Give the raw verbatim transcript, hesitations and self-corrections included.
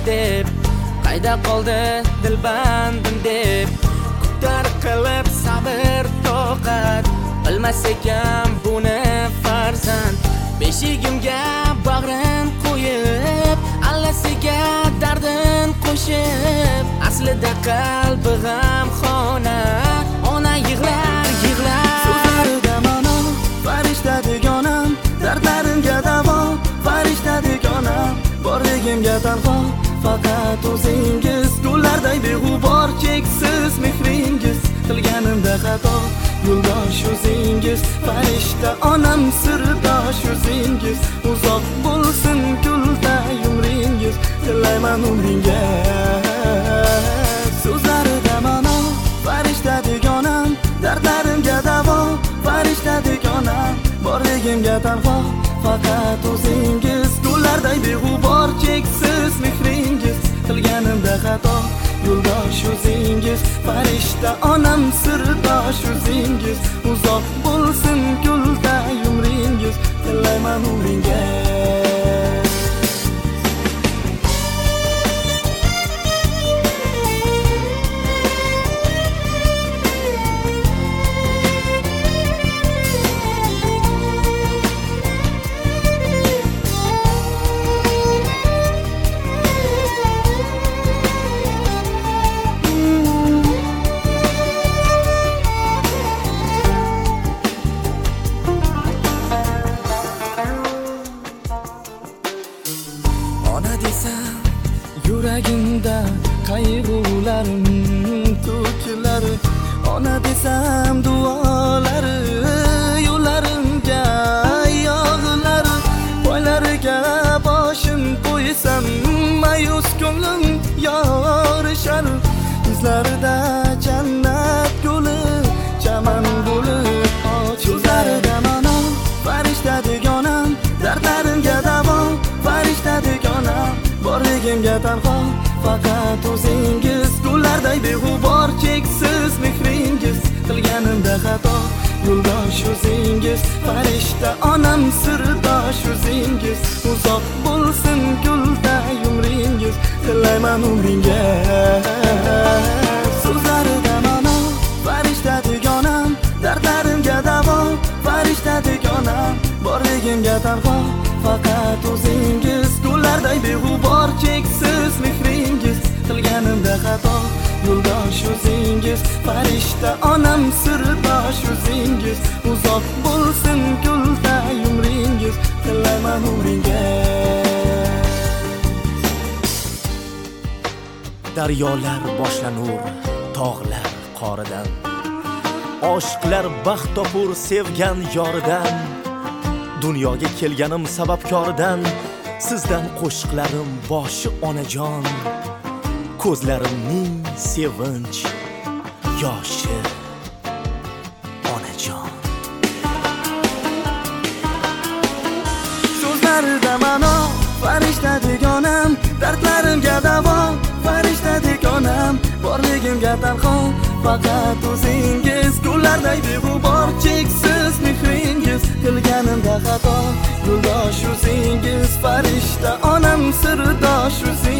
deb qayda qoldi dilbandim deb kutar qilib sabr toqat bilmas ekan buni farzand beshigimga bag'rin qo'yib allasiga dardin qo'shib aslida qalbi g'amxona ona yig'lar yig'lar so'zlarida ma'no farishta dugonam dardlarimga davo farishta dugonam borligimga tanho faqat o'zingiz gullarday beg'ubor cheksiz mehringiz qilganimda xato yo'ldosh o'zingiz farishta onam sirdosh o'zingiz uzoq bo'lsin gulda umringiz tilayman umringa so'zlarida ma'no farishta dugonam dardlarimga davo farishta dugonam borligimga tanho faqat o'zingiz gullarday beg'ubor cheksiz mehringiz qilganimda xato yo'ldosh o'zingiz farishta onam sirdosh o'zingiz uzoq bo'lsin gulda umringiz tilayman umringa yuragimda qayg'ularim to'kilar ona desam duolari yo'llarimga yog'lar poylariga boshim qo'ysam mayus ko'nglim yorishar izlarida jannat guli chaman bo'lib so'zlarida ma'no farishta dugonam dardlarimga davo farishta dugonam borligimga tanho faqat o'zingiz gullarday beg'ubor cheksiz mehringiz qilganimda xato yo'ldosh o'zingiz farishta onam sirdosh o'zingiz uzoq bo'lsin gulda umringiz tilayman umringa so'zlarida ma'no farishta dugonam dardlarimga davo farishta dugonam borligimga tanho faqat o'zingiz gullarday beg'ubor cheksiz mehringiz qilganimda xato yo'ldosh o'zingiz farishta onam sirdosh o'zingiz uzoq bo'lsin gulda umringiz tilayman umringa daryolar boshlanur tog'lar qoridan oshiqlar baxt topur sevgan yoridan dunyoga kelganim sababkoridan sizdan qo'shiqlarim boshi onajon ko'zlarimning sevinch yoshi onajon so'zlarida ma'no farishta dugonam dardlarimga davo farishta dugonam borligimga tanho faqat o'zingiz gullarday beg'ubor cheksiz mehringiz qilganimda xato yo'ldosh o'zingiz farishta onam sirdosh o'zingiz